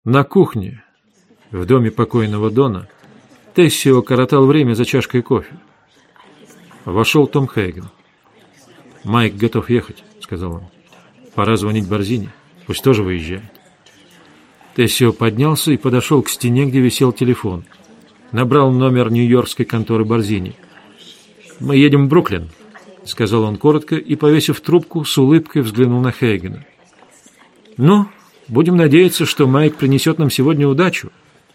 На кухне, в доме покойного Дона, Тессио коротал время за чашкой кофе. Вошел Том Хейген. «Майк готов ехать», — сказал он. «Пора звонить Борзини, пусть тоже выезжает». Тессио поднялся и подошел к стене, где висел телефон. Набрал номер нью-йоркской конторы Борзини. «Мы едем в Бруклин», — сказал он коротко и, повесив трубку, с улыбкой взглянул на Хейгена. «Ну, будем надеяться, что Майк принесет нам сегодня удачу».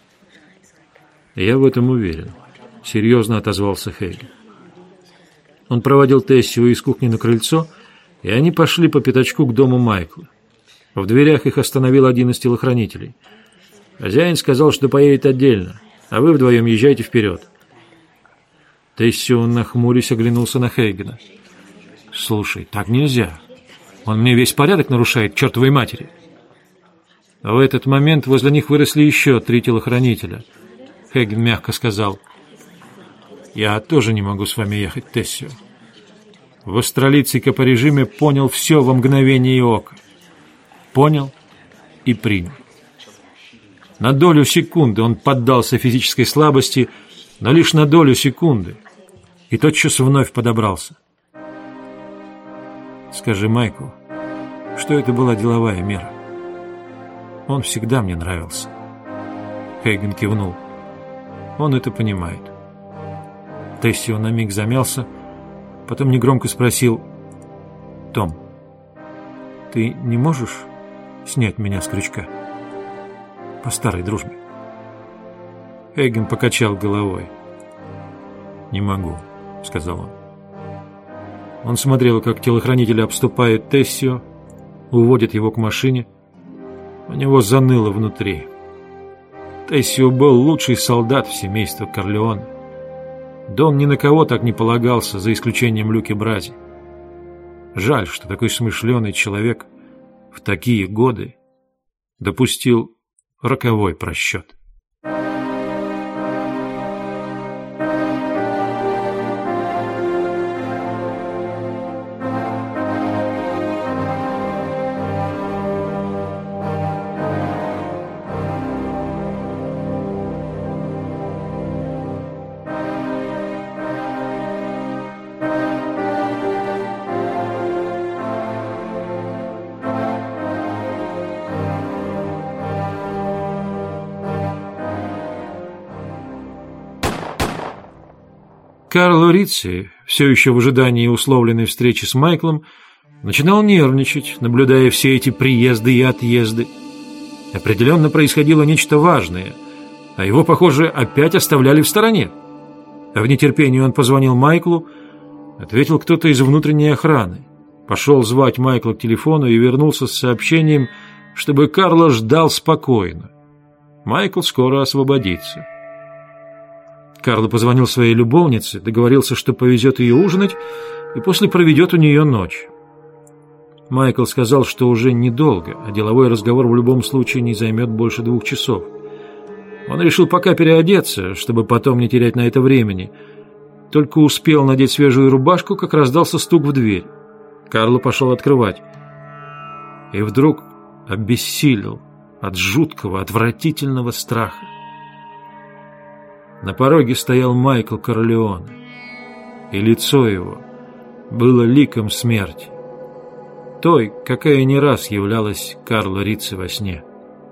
«Я в этом уверен», — серьезно отозвался Хейген. Он проводил Тессио из кухни на крыльцо, и они пошли по пятачку к дому Майкла. В дверях их остановил один из телохранителей. «Хозяин сказал, что поедет отдельно, а вы вдвоем езжайте вперед». Тессио, нахмурясь, оглянулся на Хейгена. «Слушай, так нельзя. Он мне весь порядок нарушает, к чертовой матери». В этот момент возле них выросли еще 3 телохранителя. Хейген мягко сказал: «Я тоже не могу с вами ехать, Тессио». В австралийце капорежиме понял все во мгновение ока. Понял и принял. На долю секунды он поддался физической слабости, но лишь на долю секунды, и тотчас вновь подобрался. «Скажи Майку, что это была деловая мера. Он всегда мне нравился». Хейген кивнул. «Он это понимает». Тессио на миг замялся, потом негромко спросил: «Том, ты не можешь снять меня с крючка? По старой дружбе?» Хейген покачал головой. «Не могу», — сказал он. Он смотрел, как телохранители обступают Тессио, уводят его к машине. У него заныло внутри. Тессио был лучший солдат в семействе Корлеоне. Дон ни на кого так не полагался, за исключением Люки Брази. Жаль, что такой смышленый человек в такие годы допустил роковой просчет. Карло Рицци, все еще в ожидании условленной встречи с Майклом, начинал нервничать, наблюдая все эти приезды и отъезды. Определенно происходило нечто важное, а его, похоже, опять оставляли в стороне. В нетерпении он позвонил Майклу, ответил кто-то из внутренней охраны, пошел звать Майкла к телефону и вернулся с сообщением, чтобы Карло ждал спокойно. Майкл скоро освободится. Карло позвонил своей любовнице, договорился, что повезет ее ужинать, и после проведет у нее ночь. Майкл сказал, что уже недолго, а деловой разговор в любом случае не займет больше 2 часов. Он решил пока переодеться, чтобы потом не терять на это времени. Только успел надеть свежую рубашку, как раздался стук в дверь. Карло пошел открывать. И вдруг обессилел от жуткого, отвратительного страха. На пороге стоял Майкл Корлеоне, и лицо его было ликом смерти, той, какая не раз являлась Карло Рицци во сне.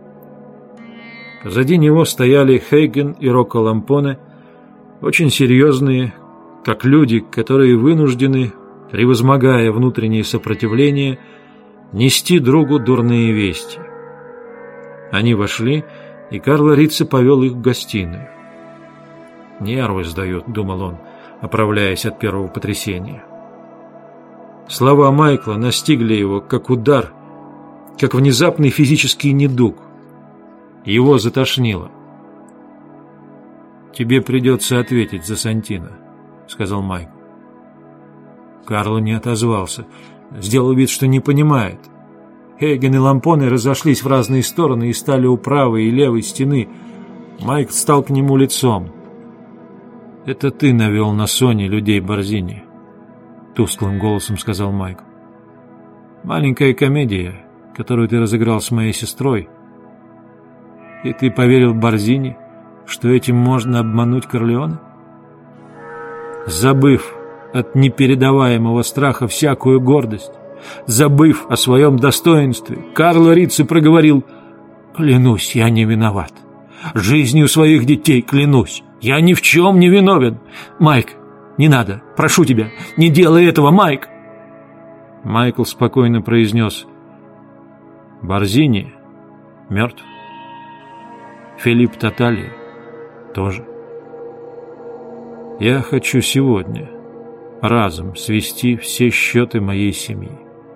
Позади него стояли Хейген и Рокко Лампоне, очень серьезные, как люди, которые вынуждены, превозмогая внутреннее сопротивление, нести другу дурные вести. Они вошли, и Карло Рицци повел их в гостиную. «Нервы сдают», — думал он, оправляясь от первого потрясения. Слова Майкла настигли его, как удар, как внезапный физический недуг. Его затошнило. «Тебе придется ответить за Сантино», — сказал Майкл. Карло не отозвался, сделал вид, что не понимает. Хейген и Лампоне разошлись в разные стороны и стали у правой и левой стены. Майкл стал к нему лицом. «Это ты навел на Сони людей Борзини», — тусклым голосом сказал Майкл. «Маленькая комедия, которую ты разыграл с моей сестрой, И ты поверил Борзини, что этим можно обмануть Корлеоне? Забыв от непередаваемого страха всякую гордость, забыв о своем достоинстве, Карло Рицци проговорил: «Клянусь, я не виноват. Жизнью своих детей клянусь. Я ни в чем не виновен. Майк, не надо, прошу тебя, не делай этого, Майк!» Майкл спокойно произнес: «Борзини мертв. Филипп Таталья тоже. Я хочу сегодня разом свести все счеты моей семьи.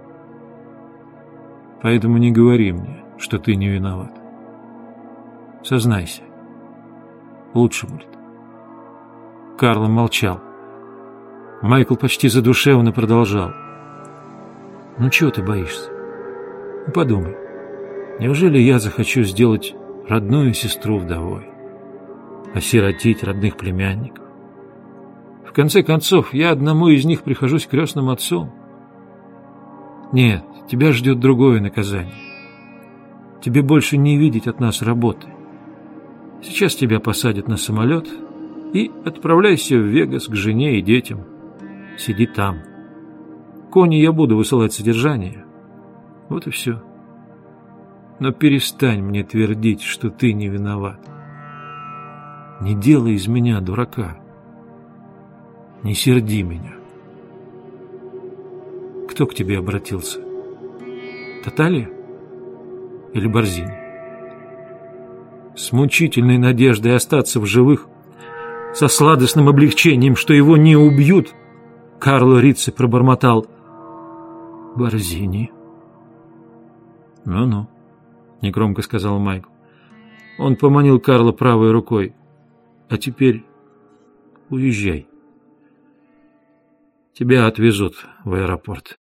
Поэтому не говори мне, что ты не виноват. Сознайся. Лучше будет». Карло молчал. Майкл почти задушевно продолжал: «Ну чего ты боишься? Подумай, неужели я захочу сделать родную сестру вдовой, осиротить родных племянников? В конце концов, я одному из них прихожусь крестным отцом. Нет, тебя ждет другое наказание. Тебе больше не видеть от нас работы. Сейчас тебя посадят на самолет и отправляйся в Вегас к жене и детям. Сиди там. Кони я буду высылать содержание. Вот и все. Но перестань мне твердить, что ты не виноват. Не делай из меня дурака. Не серди меня». Кто к тебе обратился? Таталья или Борзини? С мучительной надеждой остаться в живых, со сладостным облегчением, что его не убьют, Карло Рицци пробормотал: «Борзини». «Ну-ну», — негромко сказал Майкл. Он поманил Карло правой рукой. «А теперь уезжай. Тебя отвезут в аэропорт».